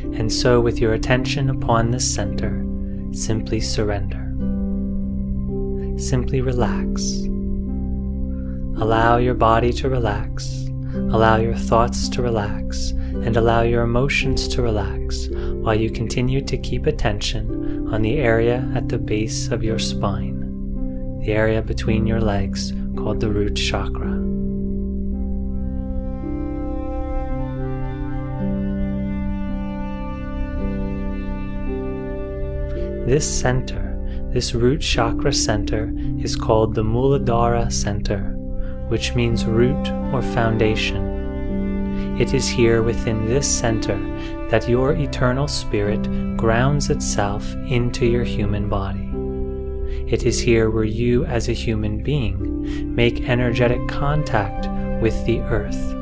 And so with your attention upon this center, simply surrender. Simply relax. Allow your body to relax, allow your thoughts to relax, and allow your emotions to relax while you continue to keep attention on the area at the base of your spine, the area between your legs called the root chakra. This center, this root chakra center, is called the Muladhara center, which means root or foundation. It is here within this center that your eternal spirit grounds itself into your human body. It is here where you as a human being make energetic contact with the earth.